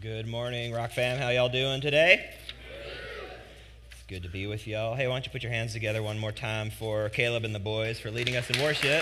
Good morning, Rock Fam. How y'all doing today? It's good to be with y'all. Hey, why don't you put your hands together one more time for Caleb and the boys for leading us in worship.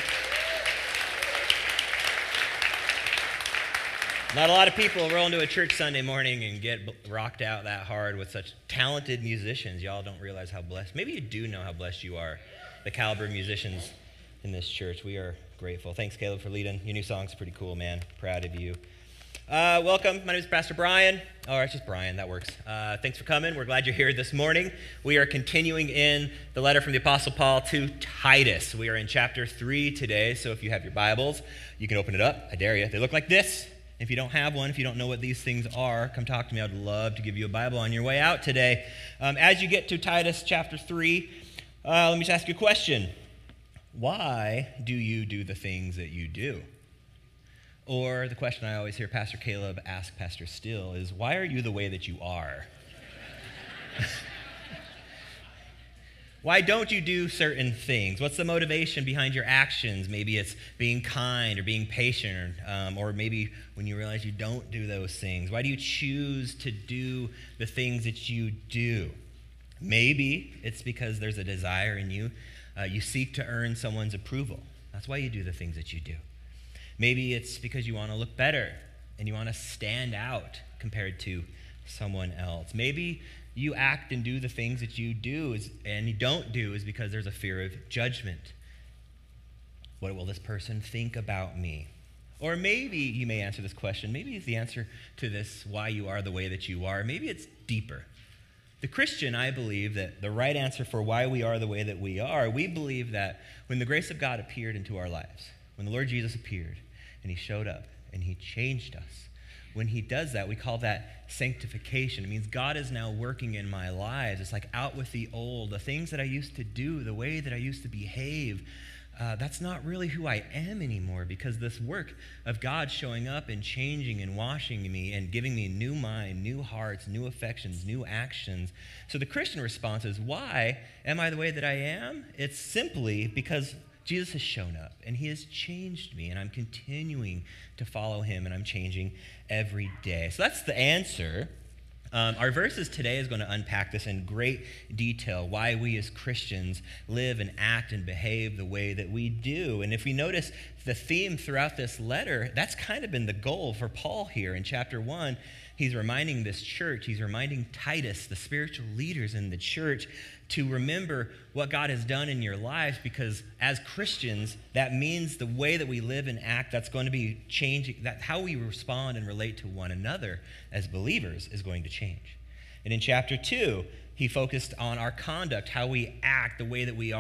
Not a lot of people roll into a church Sunday morning and get rocked out that hard with such talented musicians. Y'all don't realize how blessed. Maybe you do know how blessed you are, the caliber of musicians in this church. We are grateful. Thanks, Caleb, for leading. Your new song's pretty cool, man. Proud of you. Welcome. My name is Pastor Brian. Oh, it's just Brian. That works. Thanks for coming. We're glad you're here this morning. We are continuing in the letter from the Apostle Paul to Titus. We are in chapter 3 today, so if you have your Bibles, you can open it up. I dare you. They look like this. If you don't have one, if you don't know what these things are, come talk to me. I'd love to give you a Bible on your way out today. As you get to Titus chapter 3, let me just ask you a question. Why do you do the things that you do? Or the question I always hear Pastor Caleb ask Pastor Still is, why are you the way that you are? Why don't you do certain things? What's the motivation behind your actions? Maybe it's being kind or being patient, or maybe when you realize you don't do those things. Why do you choose to do the things that you do? Maybe it's because there's a desire in you. You seek to earn someone's approval. That's why you do the things that you do. Maybe it's because you want to look better and you want to stand out compared to someone else. Maybe you act and do the things that you do and you don't do is because there's a fear of judgment. What will this person think about me? Or maybe you may answer this question. Maybe the answer to this, why you are the way that you are, maybe it's deeper. The Christian, I believe that the right answer for why we are the way that we are, we believe that when the grace of God appeared into our lives, when the Lord Jesus appeared and he showed up and he changed us, when he does that, we call that sanctification. It means God is now working in my lives. It's like out with the old, the things that I used to do, the way that I used to behave. That's not really who I am anymore because this work of God showing up and changing and washing me and giving me new mind, new hearts, new affections, new actions. So the Christian response is, why am I the way that I am? It's simply because Jesus has shown up and he has changed me and I'm continuing to follow him and I'm changing every day. So that's the answer. Our verses today is going to unpack this in great detail, why we as Christians live and act and behave the way that we do. And if we notice the theme throughout this letter, that's kind of been the goal for Paul here. In chapter 1, he's reminding this church, he's reminding Titus, the spiritual leaders in the church, to remember what God has done in your lives, because as Christians, that means the way that we live and act, that's going to be changing, that how we respond and relate to one another as believers is going to change. And in chapter 2, he focused on our conduct, how we act, the way that we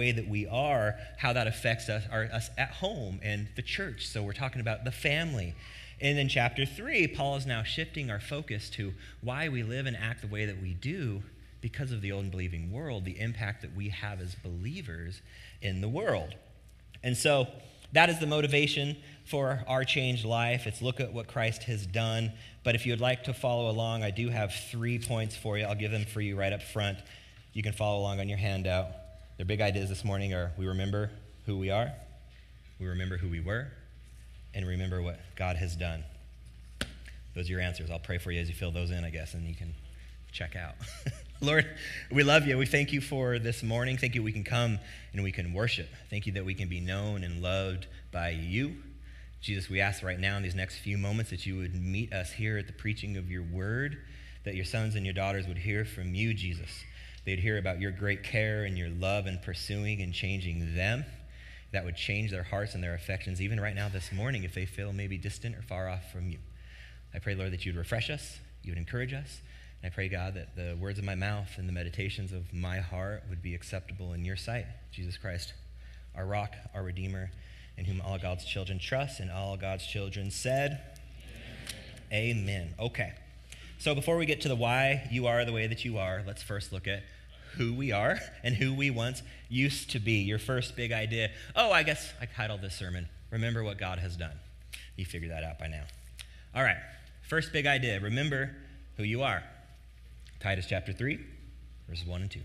are, how that affects us at home and the church. So we're talking about the family. And in chapter 3, Paul is now shifting our focus to why we live and act the way that we do because of the unbelieving world, the impact that we have as believers in the world. And so that is the motivation for our changed life. It's look at what Christ has done. But if you would like to follow along, I do have 3 points for you. I'll give them for you right up front. You can follow along on your handout. The big ideas this morning are we remember who we are, we remember who we were, and remember what God has done. Those are your answers. I'll pray for you as you fill those in, I guess, and you can check out. Lord, we love you. We thank you for this morning. Thank you we can come and we can worship. Thank you that we can be known and loved by you. Jesus, we ask right now in these next few moments that you would meet us here at the preaching of your word, that your sons and your daughters would hear from you, Jesus. They'd hear about your great care and your love and pursuing and changing them. That would change their hearts and their affections, even right now this morning, if they feel maybe distant or far off from you. I pray, Lord, that you'd refresh us, you would encourage us. And I pray, God, that the words of my mouth and the meditations of my heart would be acceptable in your sight. Jesus Christ, our rock, our redeemer, in whom all God's children trust, and all God's children said, Amen. Amen. Okay. So before we get to the why you are the way that you are, let's first look at who we are and who we once used to be. Your first big idea. Oh, I guess I titled this sermon, Remember What God Has Done. You figured that out by now. All right. First big idea. Remember who you are. Titus chapter 3, verses 1 and 2.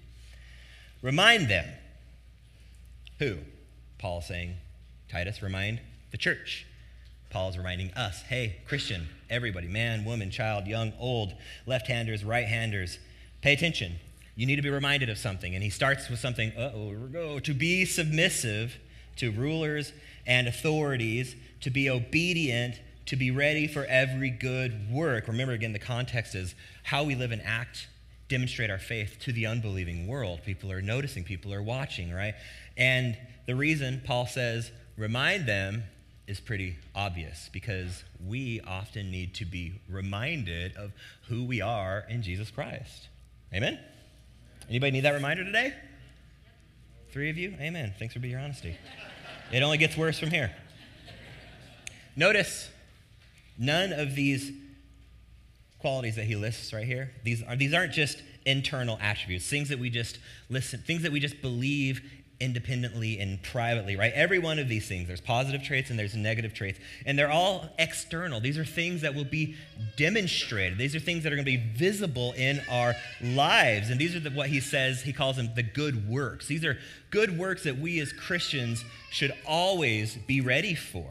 Remind them. Who? Paul saying, Titus, remind the church. Paul's reminding us, hey, Christian, everybody, man, woman, child, young, old, left-handers, right-handers, pay attention. You need to be reminded of something. And he starts with something, here we go, to be submissive to rulers and authorities, to be obedient, to be ready for every good work. Remember, again, the context is how we live and act, demonstrate our faith to the unbelieving world. People are noticing, people are watching, right? And the reason Paul says, remind them, is pretty obvious, because we often need to be reminded of who we are in Jesus Christ. Amen? Anybody need that reminder today? 3 of you? Amen. Thanks for your honesty. It only gets worse from here. Notice, none of these qualities that he lists right here, these aren't just internal attributes, things that we just believe independently and privately, right? Every one of these things, there's positive traits and there's negative traits, and they're all external. These are things that will be demonstrated. These are things that are going to be visible in our lives, and these are what he says, he calls them the good works. These are good works that we as Christians should always be ready for.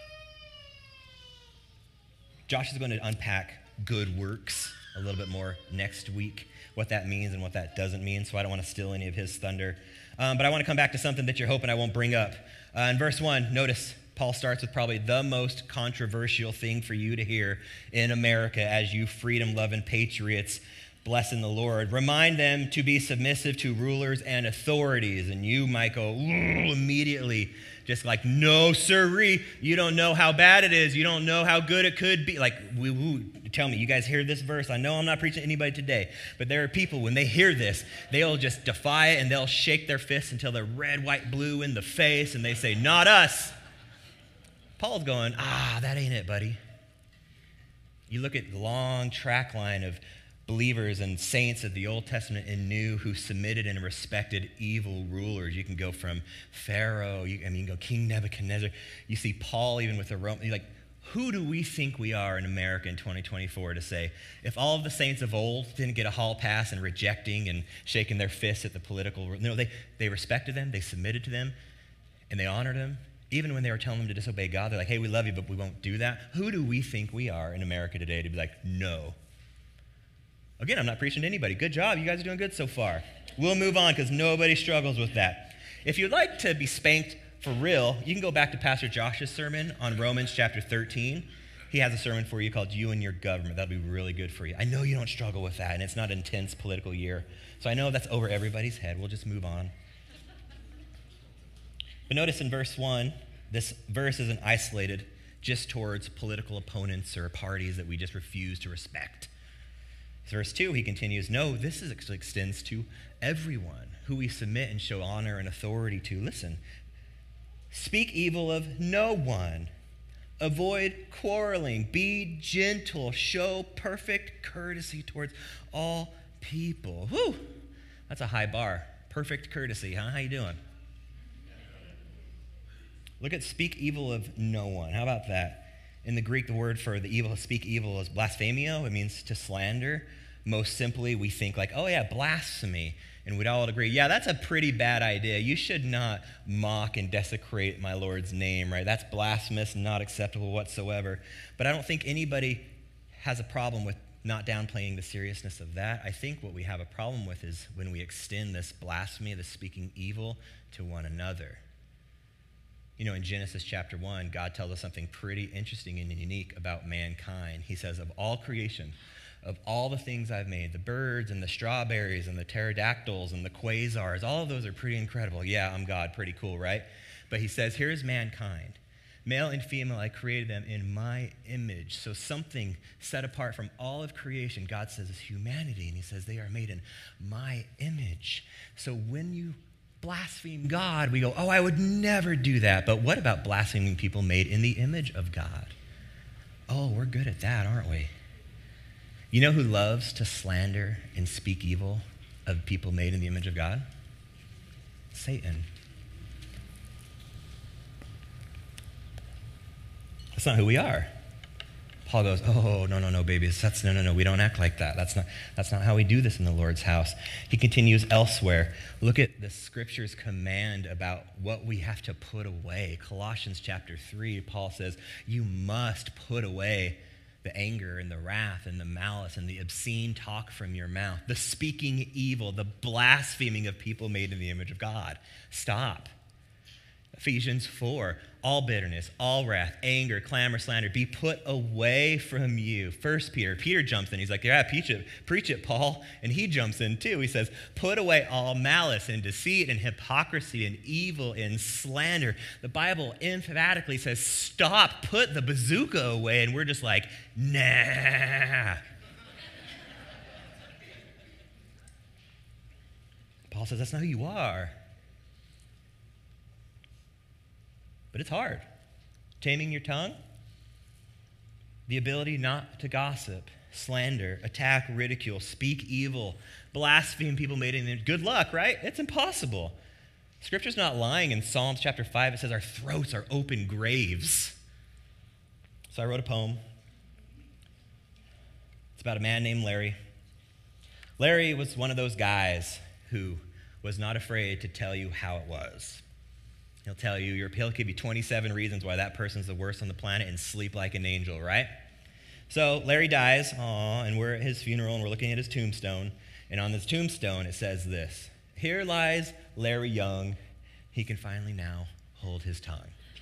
Josh is going to unpack good works a little bit more next week, what that means and what that doesn't mean, so I don't want to steal any of his thunder. But I want to come back to something that you're hoping I won't bring up. In verse 1, notice Paul starts with probably the most controversial thing for you to hear in America as you freedom-loving patriots blessing the Lord. Remind them to be submissive to rulers and authorities. And you might go immediately just like, no, sirree, you don't know how bad it is. You don't know how good it could be. Like, tell me, you guys hear this verse? I know I'm not preaching to anybody today, but there are people, when they hear this, they'll just defy it and they'll shake their fists until they're red, white, blue in the face, and they say, not us. Paul's going, that ain't it, buddy. You look at the long track line of believers and saints of the Old Testament and New who submitted and respected evil rulers. You can go from Pharaoh, you can go King Nebuchadnezzar. You see Paul even with the Roman. Like, who do we think we are in America in 2024 to say, if all of the saints of old didn't get a hall pass and rejecting and shaking their fists at the political, no, they respected them, they submitted to them, and they honored them. Even when they were telling them to disobey God, they're like, hey, we love you, but we won't do that. Who do we think we are in America today to be like, no? Again, I'm not preaching to anybody. Good job. You guys are doing good so far. We'll move on because nobody struggles with that. If you'd like to be spanked for real, you can go back to Pastor Josh's sermon on Romans chapter 13. He has a sermon for you called You and Your Government. That'll be really good for you. I know you don't struggle with that, and it's not an intense political year. So I know that's over everybody's head. We'll just move on. But notice in verse 1, this verse isn't isolated just towards political opponents or parties that we just refuse to respect. Verse 2, he continues, no, this extends to everyone who we submit and show honor and authority to. Listen, speak evil of no one. Avoid quarreling. Be gentle. Show perfect courtesy towards all people. Whew, that's a high bar. Perfect courtesy, huh? How you doing? Look at speak evil of no one. How about that? In the Greek, the word for the evil, speak evil, is blasphemio. It means to slander. Most simply, we think like, oh yeah, blasphemy. And we'd all agree, yeah, that's a pretty bad idea. You should not mock and desecrate my Lord's name, right? That's blasphemous, not acceptable whatsoever. But I don't think anybody has a problem with not downplaying the seriousness of that. I think what we have a problem with is when we extend this blasphemy, this speaking evil, to one another. You know, in Genesis chapter 1, God tells us something pretty interesting and unique about mankind. He says, of all creation, of all the things I've made, the birds and the strawberries and the pterodactyls and the quasars, all of those are pretty incredible. Yeah, I'm God, pretty cool, right? But he says, here's mankind. Male and female, I created them in my image. So something set apart from all of creation, God says, is humanity. And he says, they are made in my image. So when you blaspheme God, we go, oh, I would never do that. But what about blaspheming people made in the image of God? Oh, we're good at that, aren't we? You know who loves to slander and speak evil of people made in the image of God? Satan. That's not who we are. Paul goes, oh, no, babies. No. We don't act like that. That's not how we do this in the Lord's house. He continues elsewhere. Look at the scripture's command about what we have to put away. Colossians chapter 3, Paul says, you must put away the anger and the wrath and the malice and the obscene talk from your mouth, the speaking evil, the blaspheming of people made in the image of God. Stop. Ephesians 4, all bitterness, all wrath, anger, clamor, slander, be put away from you. 1 Peter jumps in. He's like, yeah, preach it, Paul. And he jumps in too. He says, put away all malice and deceit and hypocrisy and evil and slander. The Bible emphatically says, stop, put the bazooka away. And we're just like, nah. Paul says, that's not who you are. But it's hard. Taming your tongue, the ability not to gossip, slander, attack, ridicule, speak evil, blaspheme people made in the image. Good luck, right? It's impossible. Scripture's not lying. In Psalms chapter 5, it says our throats are open graves. So I wrote a poem. It's about a man named Larry. Larry was one of those guys who was not afraid to tell you how it was. He'll tell you, he'll give you 27 reasons why that person's the worst on the planet and sleep like an angel, right? So Larry dies, and we're at his funeral and we're looking at his tombstone. And on this tombstone, it says this: here lies Larry Young. He can finally now hold his tongue.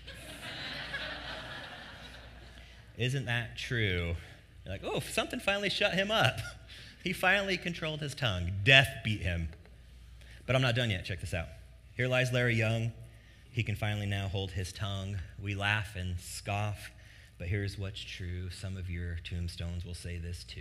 Isn't that true? You're like, oh, something finally shut him up. He finally controlled his tongue. Death beat him. But I'm not done yet. Check this out. Here lies Larry Young. He can finally now hold his tongue. We laugh and scoff, but here's what's true. Some of your tombstones will say this too.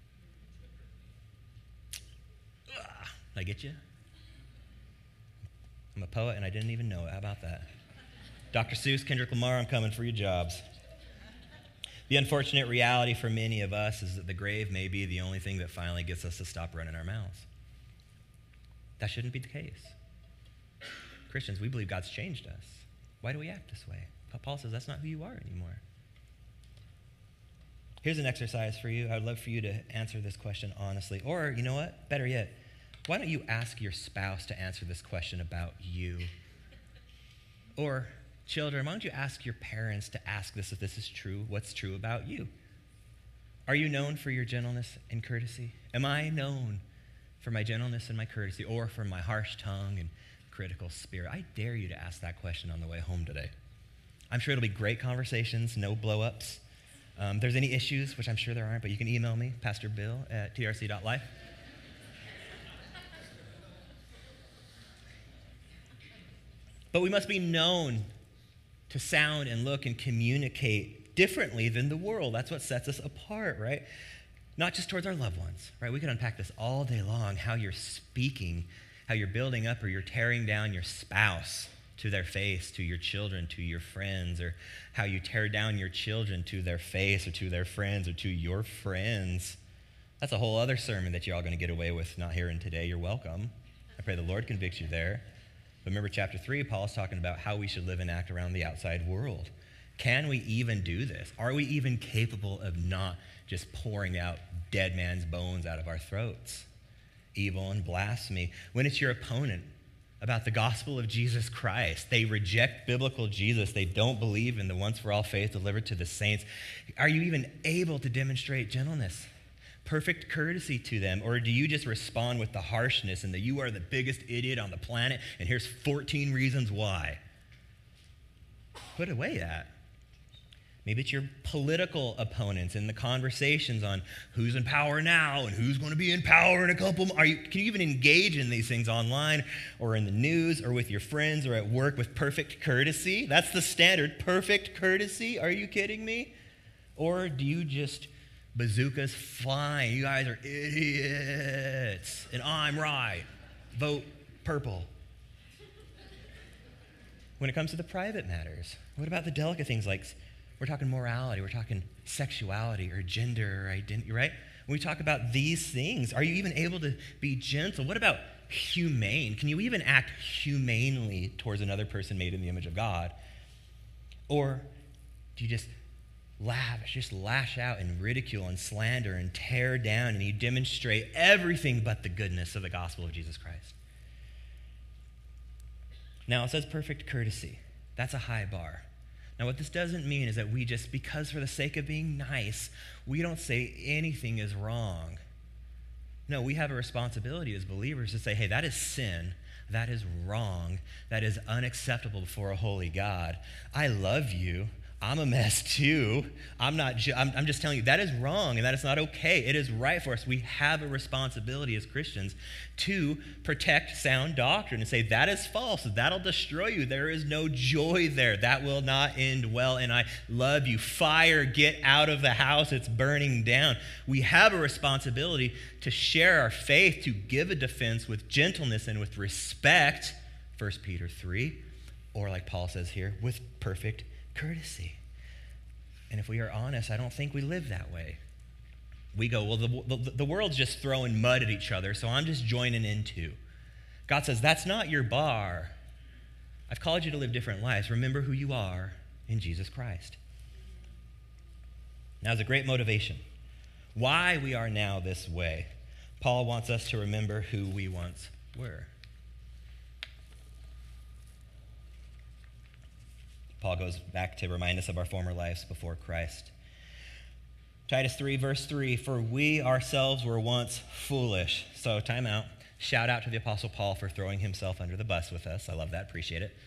Did I get you? I'm a poet and I didn't even know it. How about that? Dr. Seuss, Kendrick Lamar, I'm coming for your jobs. The unfortunate reality for many of us is that the grave may be the only thing that finally gets us to stop running our mouths. That shouldn't be the case. Christians, we believe God's changed us. Why do we act this way? Paul says that's not who you are anymore. Here's an exercise for you. I would love for you to answer this question honestly. Or, you know what? Better yet, why don't you ask your spouse to answer this question about you? Or, children, why don't you ask your parents to ask this if this is true, what's true about you? Are you known for your gentleness and courtesy? Am I known for my gentleness and my courtesy, or for my harsh tongue and critical spirit? I dare you to ask that question on the way home today. I'm sure it'll be great conversations, no blow-ups. If there's any issues, which I'm sure there aren't, but you can email me, Pastor Bill at trc.life. But we must be known to sound and look and communicate differently than the world. That's what sets us apart, right? Not just towards our loved ones, right? We could unpack this all day long, how you're speaking, how you're building up or you're tearing down your spouse to their face, to your children, to your friends, or how you tear down your children to their face or to their friends or to your friends. That's a whole other sermon that you're all going to get away with not hearing today. You're welcome. I pray the Lord convicts you there. But remember chapter 3, Paul's talking about how we should live and act around the outside world. Can we even do this? Are we even capable of not just pouring out dead man's bones out of our throats? Evil and blasphemy. When it's your opponent about the gospel of Jesus Christ, they reject biblical Jesus. They don't believe in the once-for-all faith delivered to the saints. Are you even able to demonstrate gentleness, perfect courtesy to them? Or do you just respond with the harshness and that you are the biggest idiot on the planet and here's 14 reasons why? Put away that. Maybe it's your political opponents and the conversations on who's in power now and who's going to be in power in a couple months. Can you even engage in these things online or in the news or with your friends or at work with perfect courtesy? That's the standard, perfect courtesy. Are you kidding me? Or do you just bazookas flying? You guys are idiots and I'm right. Vote purple. When it comes to the private matters, what about the delicate things like we're talking morality, we're talking sexuality or gender or identity, right? When we talk about these things, are you even able to be gentle? What about humane? Can you even act humanely towards another person made in the image of God? Or do you just lavish, just lash out and ridicule and slander and tear down, and you demonstrate everything but the goodness of the gospel of Jesus Christ. Now, it says perfect courtesy. That's a high bar. Now, what this doesn't mean is that we just, because for the sake of being nice, we don't say anything is wrong. No, we have a responsibility as believers to say, hey, that is sin. That is wrong. That is unacceptable before a holy God. I love you. I'm a mess too. I'm just telling you that is wrong and that is not okay. It is right for us. We have a responsibility as Christians to protect sound doctrine and say that is false. That'll destroy you. There is no joy there. That will not end well. And I love you. Fire, get out of the house. It's burning down. We have a responsibility to share our faith, to give a defense with gentleness and with respect, 1 Peter 3, or like Paul says here, with perfect courtesy. And if we are honest, I don't think we live that way. We go, well, the world's just throwing mud at each other, so I'm just joining in too. God says, that's not your bar. I've called you to live different lives. Remember who you are in Jesus Christ. Now, it's a great motivation. Why we are now this way. Paul wants us to remember who we once were. Paul goes back to remind us of our former lives before Christ. Titus 3, verse 3, for we ourselves were once foolish. So time out. Shout out to the Apostle Paul for throwing himself under the bus with us. I love that. Appreciate it.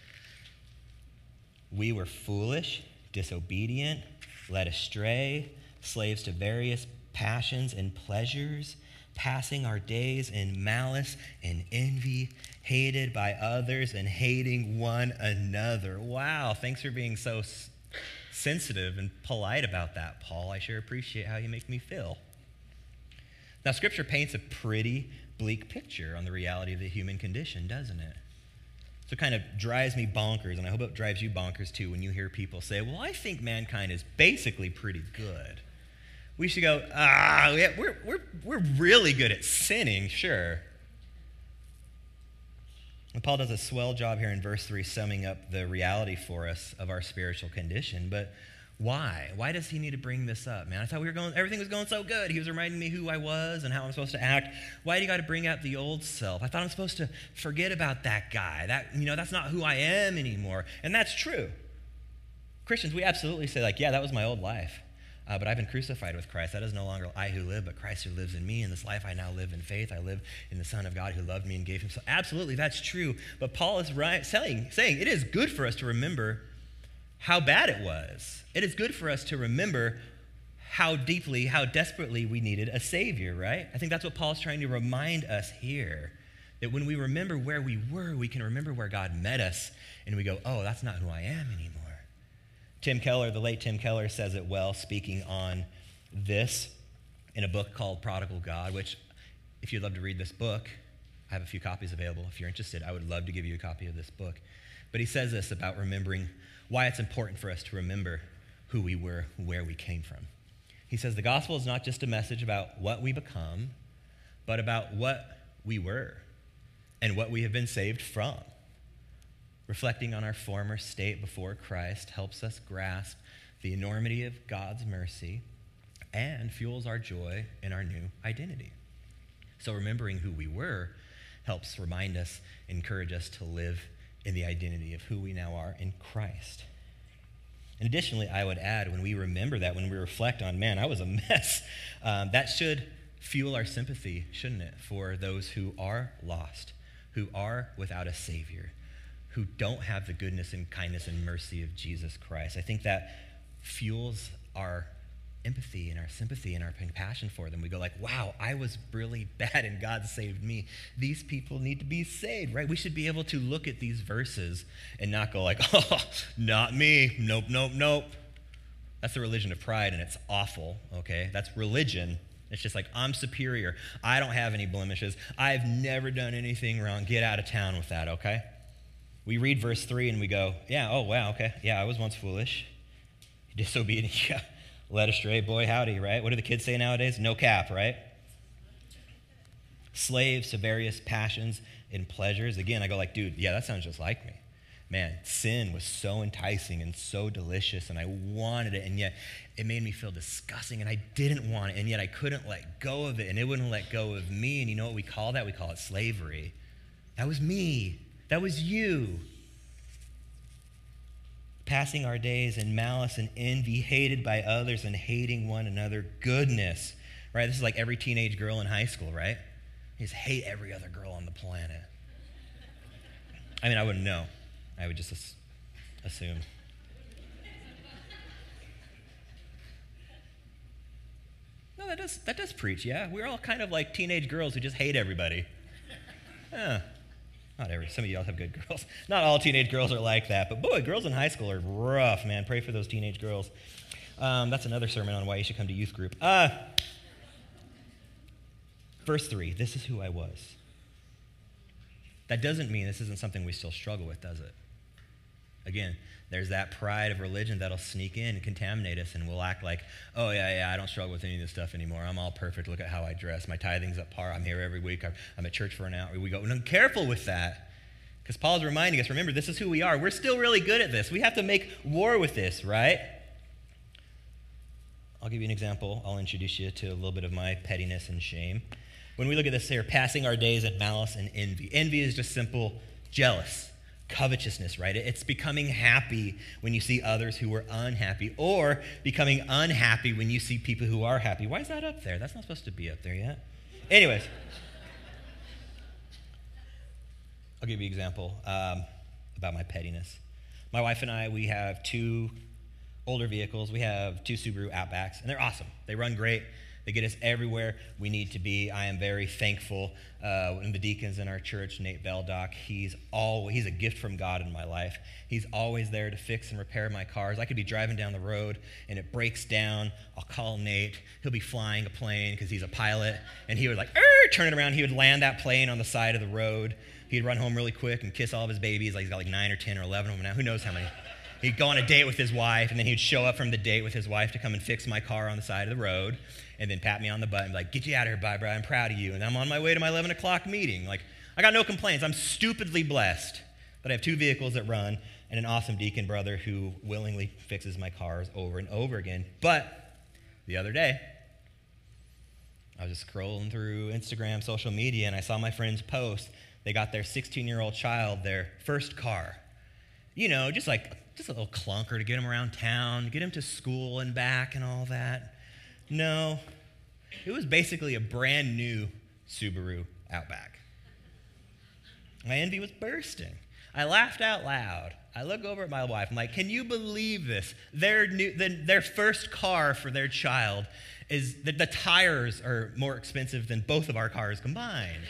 We were foolish, disobedient, led astray, slaves to various passions and pleasures, passing our days in malice and envy, hated by others and hating one another. Wow, thanks for being so sensitive and polite about that, Paul. I sure appreciate how you make me feel. Now, Scripture paints a pretty bleak picture on the reality of the human condition, doesn't it? So it kind of drives me bonkers, and I hope it drives you bonkers too when you hear people say, well, I think mankind is basically pretty good. We should go, we're really good at sinning, sure. And Paul does a swell job here in verse 3 summing up the reality for us of our spiritual condition. But why? Why does he need to bring this up, man? I thought everything was going so good. He was reminding me who I was and how I'm supposed to act. Why do you got to bring up the old self? I thought I'm supposed to forget about that guy. That's not who I am anymore. And that's true. Christians, we absolutely say like, yeah, that was my old life. But I've been crucified with Christ. That is no longer I who live, but Christ who lives in me. In this life I now live in faith. I live in the Son of God who loved me and gave himself. Absolutely, that's true. But Paul is saying it is good for us to remember how bad it was. It is good for us to remember how deeply, how desperately we needed a Savior, right? I think that's what Paul's trying to remind us here. That when we remember where we were, we can remember where God met us, and we go, oh, that's not who I am anymore. Tim Keller, the late Tim Keller, says it well, speaking on this in a book called Prodigal God, which, if you'd love to read this book, I have a few copies available. If you're interested, I would love to give you a copy of this book. But he says this about remembering why it's important for us to remember who we were, where we came from. He says the gospel is not just a message about what we become, but about what we were and what we have been saved from. Reflecting on our former state before Christ helps us grasp the enormity of God's mercy and fuels our joy in our new identity. So remembering who we were helps remind us, encourage us to live in the identity of who we now are in Christ. And additionally, I would add, when we remember that, when we reflect on, man, I was a mess, that should fuel our sympathy, shouldn't it, for those who are lost, who are without a Savior, who don't have the goodness and kindness and mercy of Jesus Christ. I think that fuels our empathy and our sympathy and our compassion for them. We go like, wow, I was really bad and God saved me. These people need to be saved, right? We should be able to look at these verses and not go like, oh, not me. Nope, nope, nope. That's the religion of pride, and it's awful, okay? That's religion. It's just like, I'm superior. I don't have any blemishes. I've never done anything wrong. Get out of town with that, okay? We read verse 3 and we go, yeah, oh, wow, okay. Yeah, I was once foolish, disobedient, yeah, led astray, boy, howdy, right? What do the kids say nowadays? No cap, right? Slaves to various passions and pleasures. Again, I go like, dude, yeah, that sounds just like me. man, sin was so enticing and so delicious, and I wanted it, and yet it made me feel disgusting, and I didn't want it, and yet I couldn't let go of it, and it wouldn't let go of me. And you know what we call that? We call it slavery. That was me. That was you. Passing our days in malice and envy, hated by others and hating one another. Goodness, right? This is like every teenage girl in high school, right? You just hate every other girl on the planet. I mean, I wouldn't know. I would just assume. No, that does preach, yeah. We're all kind of like teenage girls who just hate everybody. Some of y'all have good girls. Not all teenage girls are like that, but boy, girls in high school are rough, man. Pray for those teenage girls. That's another sermon on why you should come to youth group. Verse 3, this is who I was. That doesn't mean this isn't something we still struggle with, does it? Again, there's that pride of religion that'll sneak in and contaminate us, and we'll act like, oh, yeah, I don't struggle with any of this stuff anymore. I'm all perfect. Look at how I dress. My tithing's up par. I'm here every week. I'm at church for an hour. We go, no, careful with that, because Paul's reminding us, remember, this is who we are. We're still really good at this. We have to make war with this, right? I'll give you an example. I'll introduce you to a little bit of my pettiness and shame. When we look at this here, passing our days in malice and envy. Envy is just simple jealous. Covetousness, right? It's becoming happy when you see others who are unhappy, or becoming unhappy when you see people who are happy. Why is that up there? That's not supposed to be up there yet. Anyways, I'll give you an example about my pettiness. My wife and I, we have 2 older vehicles. We have 2 Subaru Outbacks, and they're awesome. They run great. They get us everywhere we need to be. I am very thankful. One of the deacons in our church, Nate Beldock, he's a gift from God in my life. He's always there to fix and repair my cars. I could be driving down the road and it breaks down. I'll call Nate. He'll be flying a plane because he's a pilot, and he would turn it around. He would land that plane on the side of the road. He'd run home really quick and kiss all of his babies. Like he's got like 9 or 10 or 11 of them now. Who knows how many? He'd go on a date with his wife, and then he'd show up from the date with his wife to come and fix my car on the side of the road, and then pat me on the butt and be like, get you out of here, bye, bro. I'm proud of you. And I'm on my way to my 11 o'clock meeting. Like, I got no complaints. I'm stupidly blessed that I have 2 vehicles that run and an awesome deacon brother who willingly fixes my cars over and over again. But the other day, I was just scrolling through Instagram, social media, and I saw my friends post. They got their 16-year-old child their first car. You know, just a little clunker to get him around town, get him to school and back and all that. No, it was basically a brand new Subaru Outback. My envy was bursting. I laughed out loud. I look over at my wife. I'm like, can you believe this? Their first car for their child is that the tires are more expensive than both of our cars combined.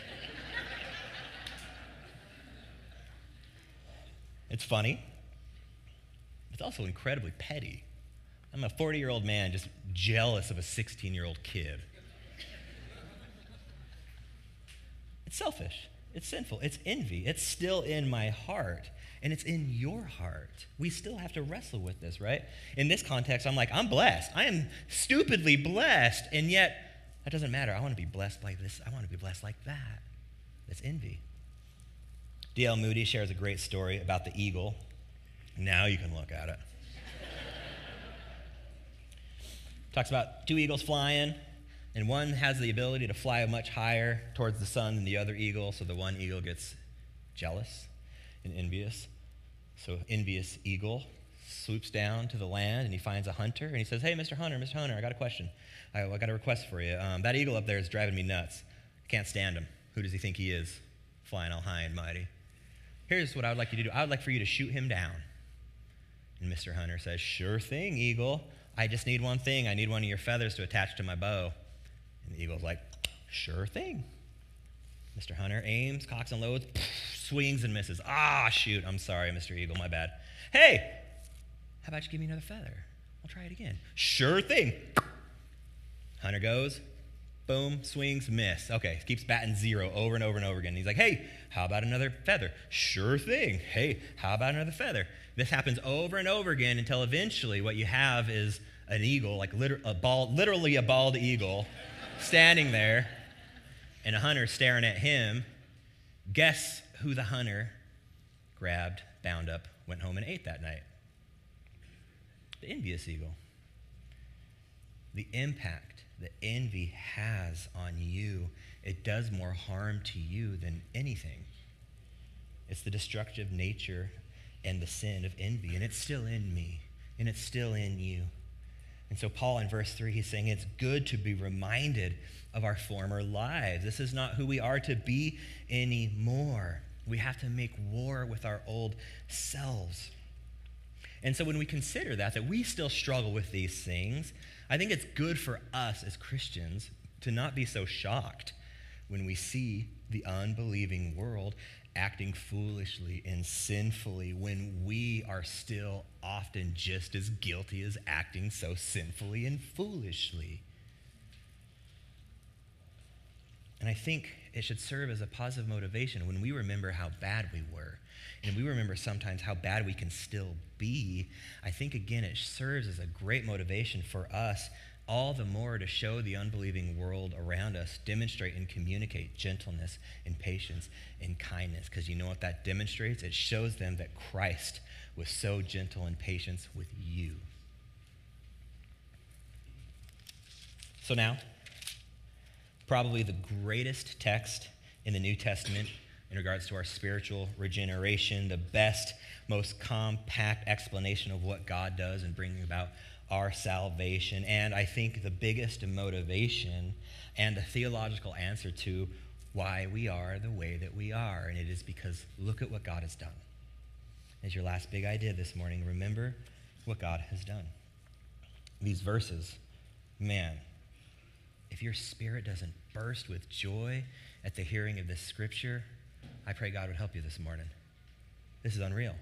It's funny. It's also incredibly petty. I'm a 40-year-old man just jealous of a 16-year-old kid. It's selfish. It's sinful. It's envy. It's still in my heart, and it's in your heart. We still have to wrestle with this, right? In this context, I'm like, I'm blessed. I am stupidly blessed, and yet that doesn't matter. I want to be blessed like this. I want to be blessed like that. It's envy. D.L. Moody shares a great story about the eagle. Now you can look at it. Talks about 2 eagles flying, and one has the ability to fly much higher towards the sun than the other eagle, so the one eagle gets jealous and envious. So envious eagle swoops down to the land, and he finds a hunter, and he says, hey, Mr. Hunter, I got a question. I got a request for you. That eagle up there is driving me nuts. I can't stand him. Who does he think he is, flying all high and mighty? Here's what I would like you to do. I would like for you to shoot him down. And Mr. Hunter says, sure thing, eagle. I just need one thing. I need one of your feathers to attach to my bow. And the eagle's like, sure thing. Mr. Hunter aims, cocks and loads, swings and misses. Shoot. I'm sorry, Mr. Eagle, my bad. Hey, how about you give me another feather? I'll try it again. Sure thing. Hunter goes, boom, swings, miss. Okay, keeps batting 0 over and over and over again. He's like, hey, how about another feather? Sure thing. Hey, how about another feather? This happens over and over again until eventually what you have is an eagle, like literally a bald eagle, standing there, and a hunter staring at him. Guess who the hunter grabbed bound up, went home and ate that night. The envious eagle. The impact that envy has on you, it does more harm to you than anything. It's the destructive nature and the sin of envy, and it's still in me, and it's still in you. And so Paul in verse 3, he's saying it's good to be reminded of our former lives. This is not who we are to be anymore. We have to make war with our old selves. And so when we consider that we still struggle with these things, I think it's good for us as Christians to not be so shocked when we see the unbelieving world acting foolishly and sinfully when we are still often just as guilty as acting so sinfully and foolishly. And I think it should serve as a positive motivation when we remember how bad we were, and we remember sometimes how bad we can still be. I think, again, it serves as a great motivation for us all the more to show the unbelieving world around us, demonstrate and communicate gentleness and patience and kindness. Because you know what that demonstrates? It shows them that Christ was so gentle and patient with you. So now, probably the greatest text in the New Testament in regards to our spiritual regeneration, the best, most compact explanation of what God does in bringing about our salvation, and I think the biggest motivation and the theological answer to why we are the way that we are, and it is because look at what God has done. As your last big idea this morning, remember what God has done. These verses, man, if your spirit doesn't burst with joy at the hearing of this scripture, I pray God would help you this morning. This is unreal.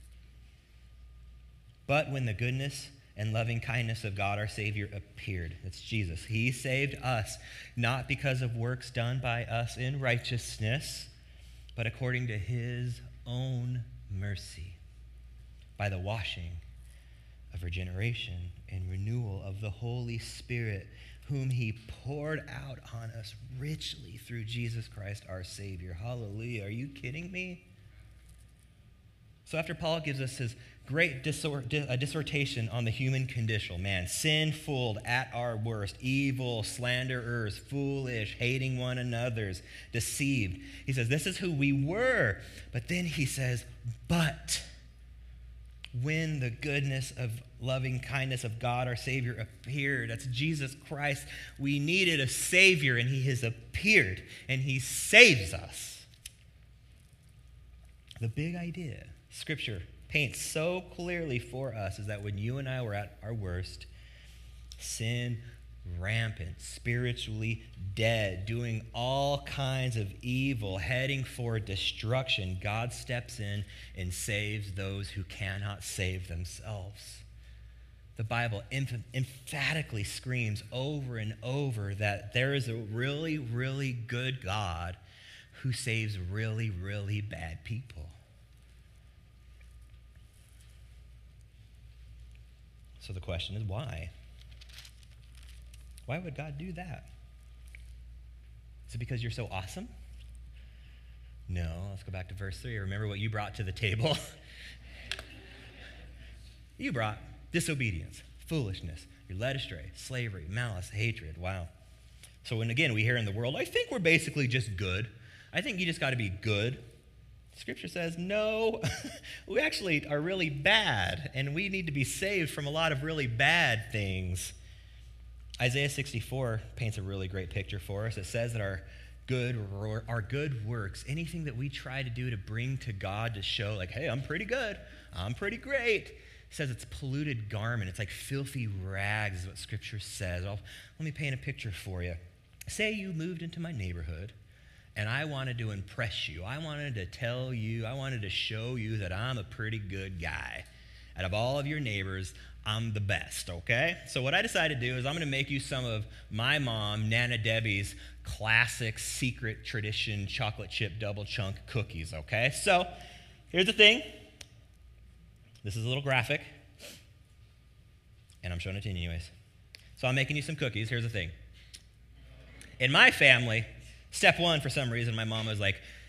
But when the goodness and loving kindness of God our Savior appeared, that's Jesus, he saved us, not because of works done by us in righteousness, but according to his own mercy, by the washing of regeneration and renewal of the Holy Spirit, whom he poured out on us richly through Jesus Christ our Savior. Hallelujah. Are you kidding me? So after Paul gives us his great dissertation on the human condition, man, sinful at our worst, evil, slanderers, foolish, hating one another's, deceived. He says, this is who we were. But then he says, but when the goodness of loving kindness of God, our Savior, appeared, that's Jesus Christ, we needed a Savior, and he has appeared, and he saves us. The big idea Scripture paints so clearly for us is that when you and I were at our worst, sin rampant, spiritually dead, doing all kinds of evil, heading for destruction, God steps in and saves those who cannot save themselves. The Bible emphatically screams over and over that there is a really, really good God who saves really, really bad people. So the question is, why? Why would God do that? Is it because you're so awesome? No, let's go back to verse 3. Remember what you brought to the table? You brought disobedience, foolishness, you're led astray, slavery, malice, hatred. Wow. So when, again, we hear in the world, I think we're basically just good. I think you just got to be good. Scripture says, no, we actually are really bad, and we need to be saved from a lot of really bad things. Isaiah 64 paints a really great picture for us. It says that our good works, anything that we try to do to bring to God to show, like, hey, I'm pretty good, I'm pretty great, it says it's polluted garment. It's like filthy rags is what Scripture says. Let me paint a picture for you. Say you moved into my neighborhood, and I wanted to impress you. I wanted to tell you, I wanted to show you that I'm a pretty good guy. Out of all of your neighbors, I'm the best, okay? So what I decided to do is I'm going to make you some of my mom, Nana Debbie's classic secret tradition chocolate chip double chunk cookies, okay? So here's the thing. This is a little graphic, and I'm showing it to you anyways. So I'm making you some cookies. Here's the thing. In my family, step one, for some reason, my mom was like,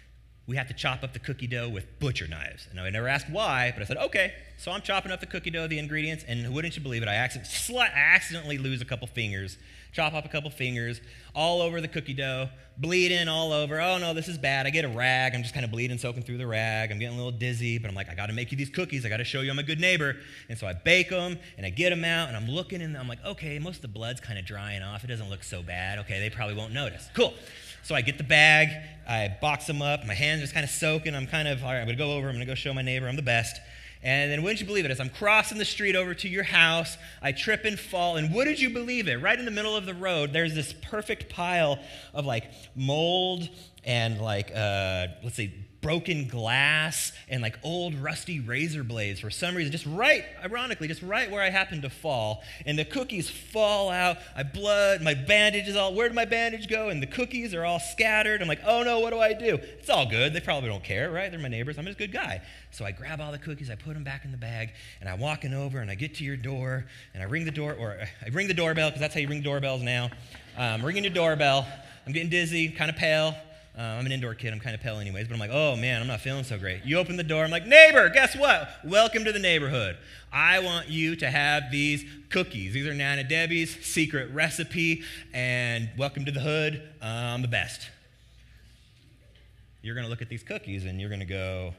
we have to chop up the cookie dough with butcher knives. And I never asked why, but I said, okay. So I'm chopping up the cookie dough, the ingredients, and wouldn't you believe it, I accidentally lose a couple fingers, chop up a couple fingers, all over the cookie dough, bleeding all over. Oh, no, this is bad. I get a rag. I'm just kind of bleeding, soaking through the rag. I'm getting a little dizzy, but I'm like, I got to make you these cookies. I got to show you I'm a good neighbor. And so I bake them, and I get them out, and I'm looking, and I'm like, okay, most of the blood's kind of drying off. It doesn't look so bad. Okay, they probably won't notice. Cool. So I get the bag, I box them up, my hands are kind of soaking, I'm kind of, all right, I'm going to go over, I'm going to go show my neighbor I'm the best. And then wouldn't you believe it, as I'm crossing the street over to your house, I trip and fall, and wouldn't you believe it, right in the middle of the road, there's this perfect pile of like mold and like, let's say, broken glass and like old rusty razor blades for some reason, just right, ironically, just right where I happened to fall. And the cookies fall out, my bandage is all, where did my bandage go? And the cookies are all scattered. I'm like, oh no, what do I do? It's all good. They probably don't care, right? They're my neighbors. I'm just a good guy. So I grab all the cookies, I put them back in the bag, and I'm walking over and I get to your door and I ring the doorbell, because that's how you ring doorbells now. Ringing your doorbell. I'm getting dizzy, kind of pale. I'm an indoor kid. I'm kind of pale anyways, but I'm like, oh, man, I'm not feeling so great. You open the door. I'm like, neighbor, guess what? Welcome to the neighborhood. I want you to have these cookies. These are Nana Debbie's secret recipe, and welcome to the hood. I'm the best. You're going to look at these cookies, and you're going to go,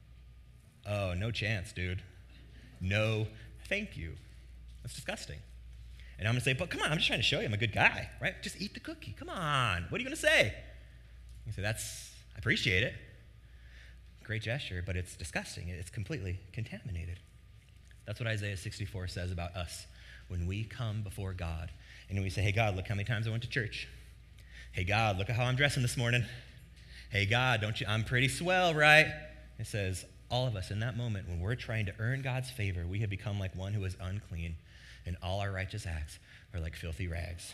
oh, no chance, dude. No, thank you. That's disgusting. And I'm going to say, but come on, I'm just trying to show you I'm a good guy, right? Just eat the cookie. Come on. What are you going to say? You say, I appreciate it. Great gesture, but it's disgusting. It's completely contaminated. That's what Isaiah 64 says about us. When we come before God and we say, hey, God, look how many times I went to church. Hey, God, look at how I'm dressing this morning. Hey, God, I'm pretty swell, right? It says, all of us in that moment, when we're trying to earn God's favor, we have become like one who is unclean, and all our righteous acts are like filthy rags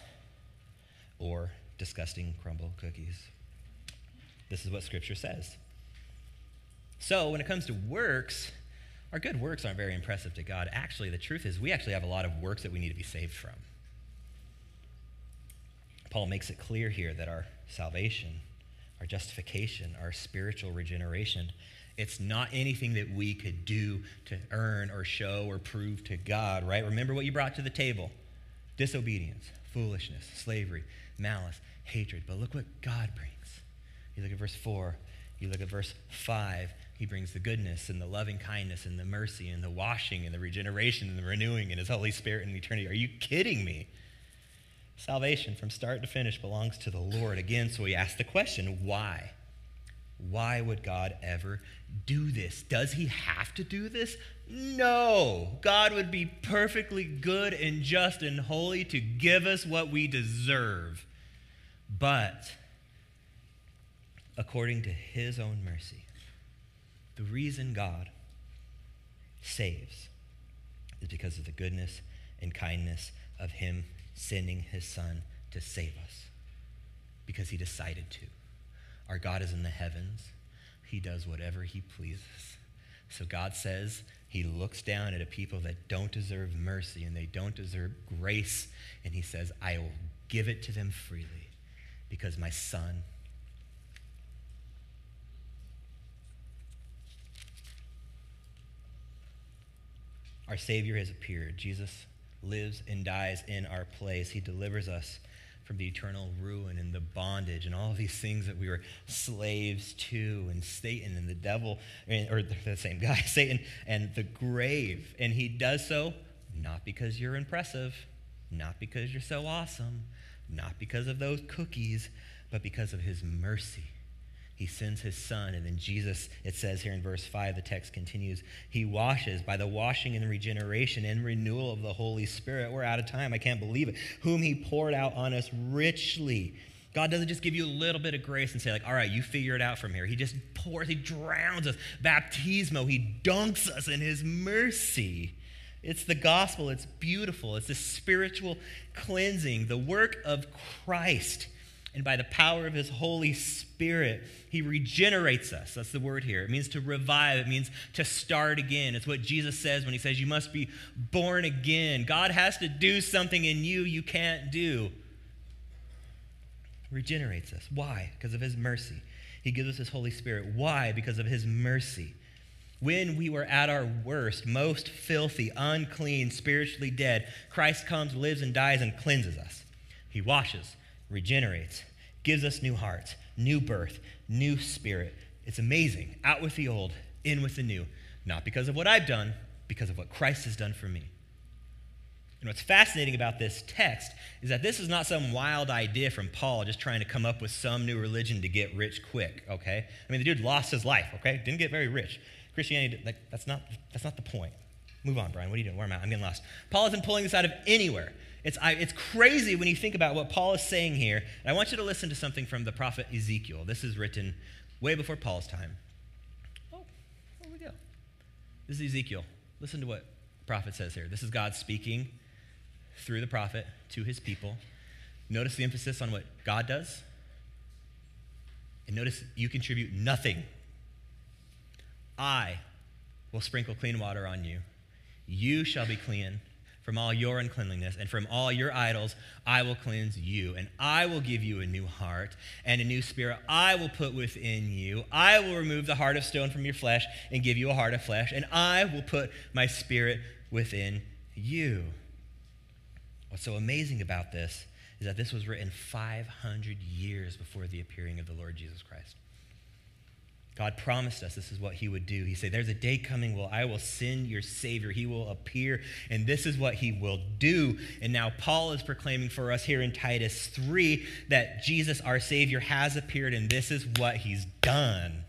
or disgusting crumble cookies. This is what Scripture says. So when it comes to works, our good works aren't very impressive to God. Actually, the truth is we actually have a lot of works that we need to be saved from. Paul makes it clear here that our salvation, our justification, our spiritual regeneration, it's not anything that we could do to earn or show or prove to God, right? Remember what you brought to the table. Disobedience, foolishness, slavery, malice, hatred. But look what God brings. You look at verse 4, you look at verse 5, he brings the goodness and the loving kindness and the mercy and the washing and the regeneration and the renewing and his Holy Spirit in eternity. Are you kidding me? Salvation from start to finish belongs to the Lord. Again, so we ask the question, why? Why would God ever do this? Does he have to do this? No. God would be perfectly good and just and holy to give us what we deserve. But according to his own mercy, the reason God saves is because of the goodness and kindness of him sending his son to save us, because he decided to. Our God is in the heavens. He does whatever he pleases. So God says he looks down at a people that don't deserve mercy and they don't deserve grace, and he says, I will give it to them freely because my son our Savior has appeared. Jesus lives and dies in our place. He delivers us from the eternal ruin and the bondage and all of these things that we were slaves to, and Satan and the devil, or the same guy, Satan and the grave. And he does so not because you're impressive, not because you're so awesome, not because of those cookies, but because of his mercy. He sends his son, and then Jesus, it says here in verse 5, the text continues, he washes by the washing and regeneration and renewal of the Holy Spirit. We're out of time. I can't believe it. Whom he poured out on us richly. God doesn't just give you a little bit of grace and say, like, all right, you figure it out from here. He just pours, he drowns us. Baptismo, he dunks us in his mercy. It's the gospel. It's beautiful. It's the spiritual cleansing, the work of Christ. And by the power of his Holy Spirit, he regenerates us. That's the word here. It means to revive. It means to start again. It's what Jesus says when he says you must be born again. God has to do something in you can't do. Regenerates us. Why? Because of his mercy. He gives us his Holy Spirit. Why? Because of his mercy. When we were at our worst, most filthy, unclean, spiritually dead, Christ comes, lives, and dies and cleanses us. He washes, regenerates, gives us new hearts, new birth, new spirit. It's amazing. Out with the old, in with the new. Not because of what I've done, because of what Christ has done for me. And what's fascinating about this text is that this is not some wild idea from Paul just trying to come up with some new religion to get rich quick, okay? I mean, the dude lost his life, okay? Didn't get very rich. Christianity, that's not the point. Move on, Brian. What are you doing? Where am I? I'm getting lost. Paul isn't pulling this out of anywhere. It's crazy when you think about what Paul is saying here. And I want you to listen to something from the prophet Ezekiel. This is written way before Paul's time. Oh, there we go. This is Ezekiel. Listen to what the prophet says here. This is God speaking through the prophet to his people. Notice the emphasis on what God does. And notice you contribute nothing. I will sprinkle clean water on you. You shall be clean from all your uncleanliness, and from all your idols I will cleanse you. And I will give you a new heart, and a new spirit I will put within you. I will remove the heart of stone from your flesh and give you a heart of flesh, and I will put my spirit within you. What's so amazing about this is that this was written 500 years before the appearing of the Lord Jesus Christ. God promised us this is what he would do. He said, there's a day coming where I will send your Savior. He will appear, and this is what he will do. And now Paul is proclaiming for us here in Titus 3 that Jesus, our Savior, has appeared, and this is what he's done.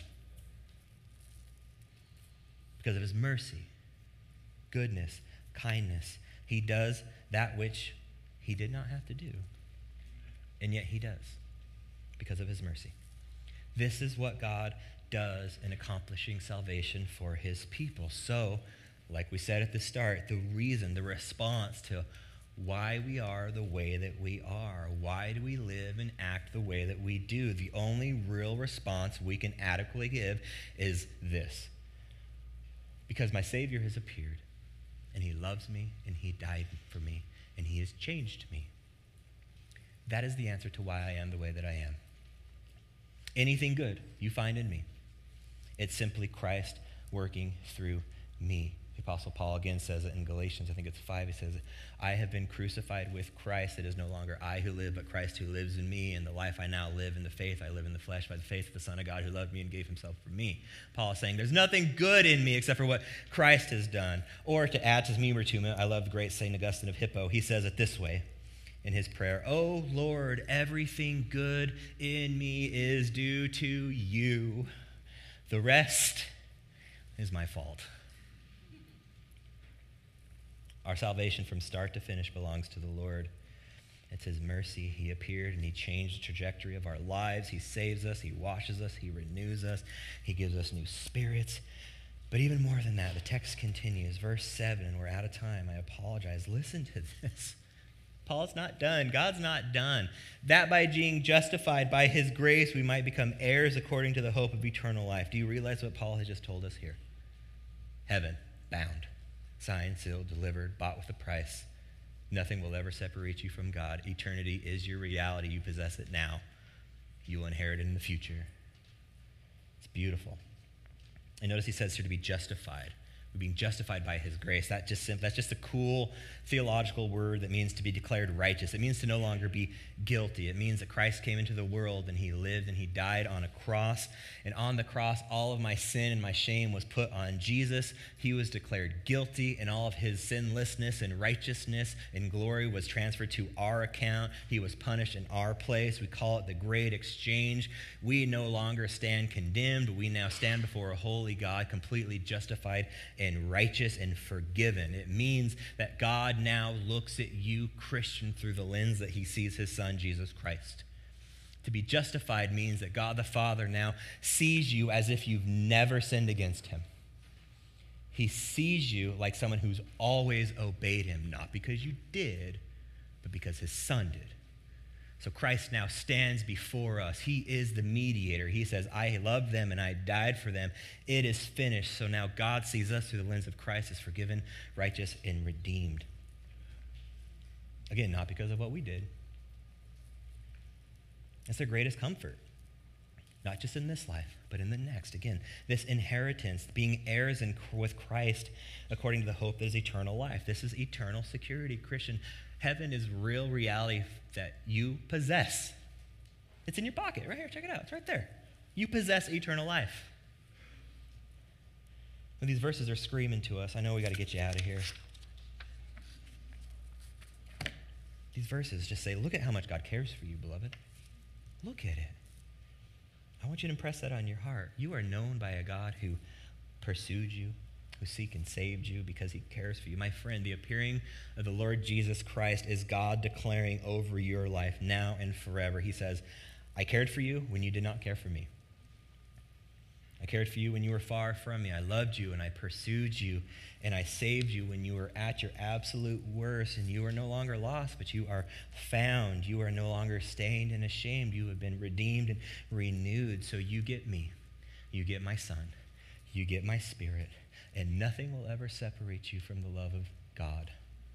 Because of his mercy, goodness, kindness, he does that which he did not have to do. And yet he does, because of his mercy. This is what God does in accomplishing salvation for his people. So, like we said at the start, the reason, the response to why we are the way that we are, why do we live and act the way that we do, the only real response we can adequately give is this. Because my Savior has appeared, and he loves me, and he died for me, and he has changed me. That is the answer to why I am the way that I am. Anything good you find in me, it's simply Christ working through me. The Apostle Paul again says it in Galatians, I think it's 5. He says, I have been crucified with Christ. It is no longer I who live, but Christ who lives in me. And the life I now live in the faith, I live in the flesh by the faith of the Son of God who loved me and gave himself for me. Paul is saying, there's nothing good in me except for what Christ has done. Or to add to his humor to it, I love the great St. Augustine of Hippo. He says it this way in his prayer, oh Lord, everything good in me is due to you. The rest is my fault. Our salvation from start to finish belongs to the Lord. It's his mercy. He appeared and he changed the trajectory of our lives. He saves us. He washes us. He renews us. He gives us new spirits. But even more than that, the text continues. Verse 7, and we're out of time. I apologize. Listen to this. Paul's not done. God's not done. That by being justified by his grace, we might become heirs according to the hope of eternal life. Do you realize what Paul has just told us here? Heaven, bound, signed, sealed, delivered, bought with a price. Nothing will ever separate you from God. Eternity is your reality. You possess it now. You will inherit it in the future. It's beautiful. And notice he says here to be justified. We're being justified by his grace. That's just a cool theological word that means to be declared righteous. It means to no longer be guilty. It means that Christ came into the world and he lived and he died on a cross. And on the cross, all of my sin and my shame was put on Jesus. He was declared guilty, and all of his sinlessness and righteousness and glory was transferred to our account. He was punished in our place. We call it the great exchange. We no longer stand condemned. We now stand before a holy God, completely justified and righteous and forgiven. It means that God now looks at you, Christian, through the lens that he sees his son, Jesus Christ. To be justified means that God the Father now sees you as if you've never sinned against him. He sees you like someone who's always obeyed him, not because you did, but because his son did. So Christ now stands before us. He is the mediator. He says, I loved them and I died for them. It is finished. So now God sees us through the lens of Christ as forgiven, righteous, and redeemed. Again, not because of what we did. That's their greatest comfort. not just in this life, but in the next. Again, this inheritance, being heirs with Christ according to the hope that is eternal life. This is eternal security, Christian. Heaven is real reality that you possess. It's in your pocket, right here. Check it out. It's right there. You possess eternal life. When these verses are screaming to us, I know we got to get you out of here. These verses just say, look at how much God cares for you, beloved. Look at it. I want you to impress that on your heart. You are known by a God who pursued you, who seek and saved you because he cares for you. My friend, the appearing of the Lord Jesus Christ is God declaring over your life now and forever. He says, I cared for you when you did not care for me. I cared for you when you were far from me. I loved you and I pursued you and I saved you when you were at your absolute worst, and you are no longer lost, but you are found. You are no longer stained and ashamed. You have been redeemed and renewed. So you get me. You get my Son. You get my Spirit. And nothing will ever separate you from the love of God.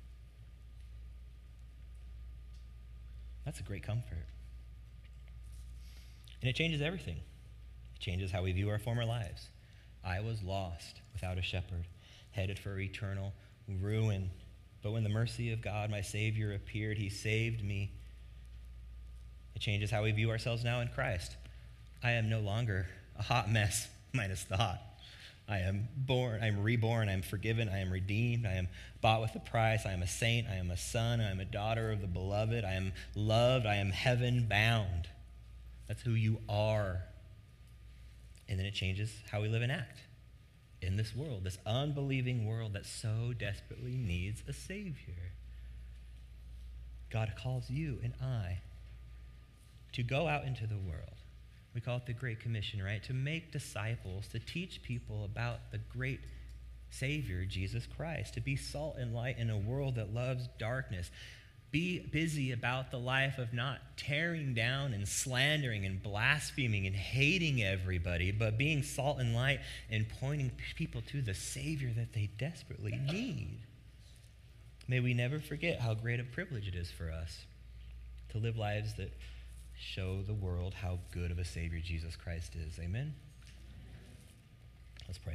That's a great comfort. And it changes everything. It changes how we view our former lives. I was lost without a shepherd, headed for eternal ruin. But when the mercy of God, my Savior, appeared, he saved me. It changes how we view ourselves now in Christ. I am no longer a hot mess minus the hot. I am born, I'm reborn, I am forgiven, I am redeemed, I am bought with a price, I am a saint, I am a son, I am a daughter of the beloved, I am loved, I am heaven bound. That's who you are. And then it changes how we live and act in this world, this unbelieving world that so desperately needs a Savior. God calls you and I to go out into the world. We call it the Great Commission, right? To make disciples, to teach people about the great Savior, Jesus Christ, to be salt and light in a world that loves darkness. Be busy about the life of not tearing down and slandering and blaspheming and hating everybody, but being salt and light and pointing people to the Savior that they desperately need. May we never forget how great a privilege it is for us to live lives that show the world how good of a Savior Jesus Christ is. Amen? Let's pray.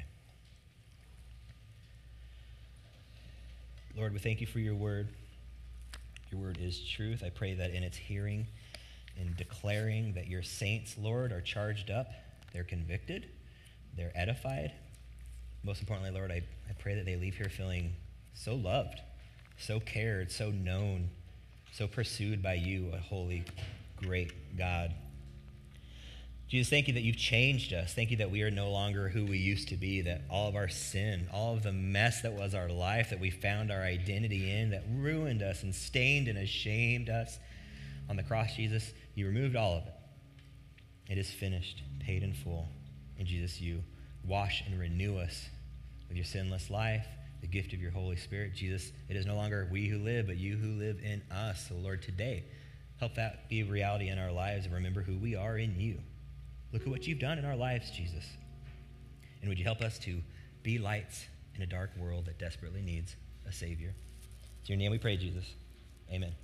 Lord, we thank you for your word. Your word is truth. I pray that in its hearing and declaring that your saints, Lord, are charged up, they're convicted, they're edified. Most importantly, Lord, I pray that they leave here feeling so loved, so cared, so known, so pursued by you, a holy, great God. Jesus, thank you that you've changed us. Thank you that we are no longer who we used to be, that all of our sin, all of the mess that was our life, that we found our identity in, that ruined us and stained and ashamed us on the cross, Jesus, you removed all of it. It is finished, paid in full. And Jesus, you wash and renew us with your sinless life, the gift of your Holy Spirit. Jesus, it is no longer we who live, but you who live in us. So Lord, today, help that be a reality in our lives and remember who we are in you. Look at what you've done in our lives, Jesus. And would you help us to be lights in a dark world that desperately needs a Savior? It's in your name we pray, Jesus. Amen.